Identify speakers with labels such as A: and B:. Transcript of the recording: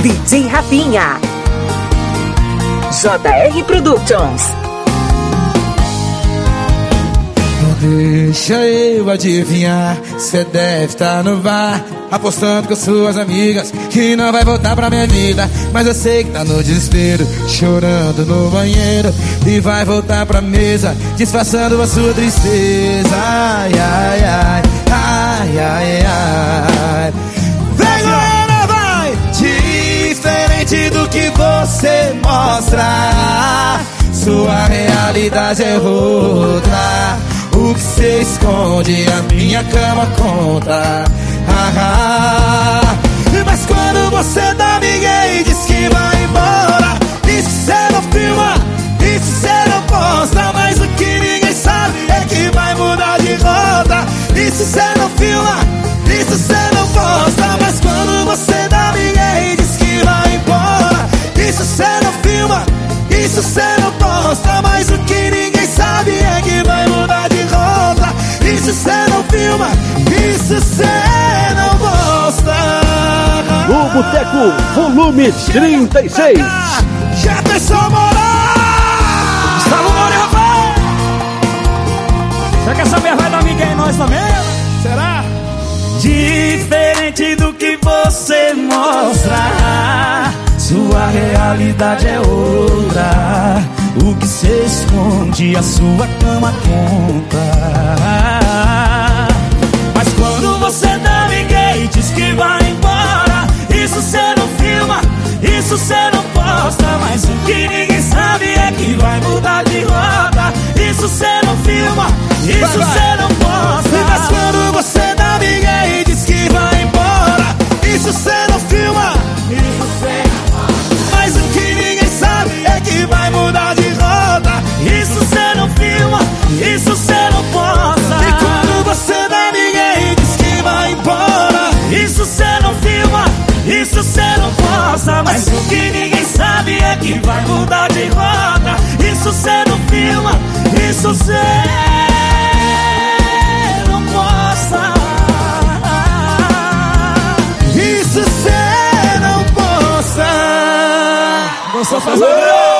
A: DJ Rafinha. JR Productions.
B: Deixa eu adivinhar, cê deve estar no bar, apostando com suas amigas que não vai voltar pra minha vida. Mas eu sei que tá no desespero, chorando no banheiro, e vai voltar pra mesa, disfarçando a sua tristeza. Ai, ai, ai, ai, ai, ai. Vem, galera, vai! Diferente do que você mostra, sua realidade é outra. O que cê esconde, a minha cama conta. Mas quando você dá migué e diz que vai embora, isso cê não filma, isso cê não posta. Mas o que ninguém sabe é que vai mudar de rota. Isso cê não filma, isso cê não posta. Mas quando você dá migué e diz que vai embora, isso cê não filma, isso cê não posta. Mas o que ninguém sabe é que vai mudar de rota. Isso cê não filma, isso cê não posta.
C: O Boteco Volume 36.
B: Jefferson Moraes.
D: Gustavo Moura, rapaz. Você quer saber, vai dar migué em nós também?
B: Será?
D: Diferente do que você mostra, sua realidade é outra. O que cê esconde, a sua cama conta. Mas quando você dá migué e diz que vai embora, isso cê não filma, isso cê não posta. Mas o que ninguém sabe é que vai mudar de rota. Isso cê não filma, isso cê não posta.
B: Mas quando você dá migué e diz que vai embora, isso cê não filma, isso cê não posta. Mas o que ninguém sabe é que vai mudar de rota.
D: Isso cê não filma, isso cê não posta.
B: E quando você dá migué e diz que vai embora,
D: isso cê não filma, isso cê não posta. Mas o que ninguém sabe é que vai mudar de rota. Isso cê não filma, isso cê não posta.
B: Isso cê não posta.
D: Gostou, fazer?